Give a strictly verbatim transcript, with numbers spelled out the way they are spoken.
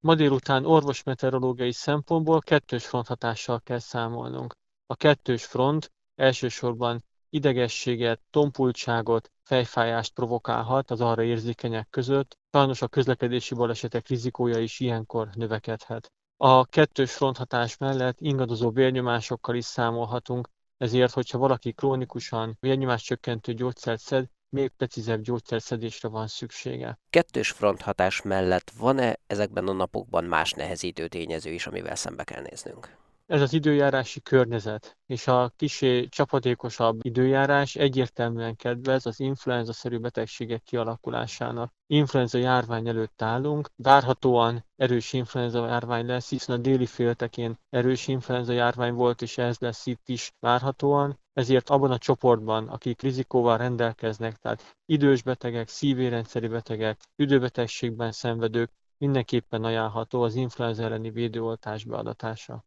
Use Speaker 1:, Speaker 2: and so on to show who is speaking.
Speaker 1: Ma délután orvosmeteorológiai szempontból kettős fronthatással kell számolnunk. A kettős front elsősorban idegességet, tompultságot, fejfájást provokálhat az arra érzékenyek között, sajnos a közlekedési balesetek rizikója is ilyenkor növekedhet. A kettős fronthatás mellett ingadozó vérnyomásokkal is számolhatunk, ezért, hogyha valaki krónikusan vérnyomáscsökkentő gyógyszert szed, még precízebb gyógyszerszedésre van szüksége.
Speaker 2: Kettős fronthatás mellett van-e ezekben a napokban más nehezítő tényező is, amivel szembe kell néznünk?
Speaker 1: Ez az időjárási környezet, és a kissé csapadékosabb időjárás egyértelműen kedvez az influenza-szerű betegségek kialakulásának. Influenza járvány előtt állunk, várhatóan erős influenza járvány lesz, hiszen a déli féltekén erős influenza járvány volt, és ez lesz itt is várhatóan. Ezért abban a csoportban, akik rizikóval rendelkeznek, tehát idős betegek, szívérendszeri betegek, tüdőbetegségben szenvedők, mindenképpen ajánlható az influenza elleni védőoltás beadatása.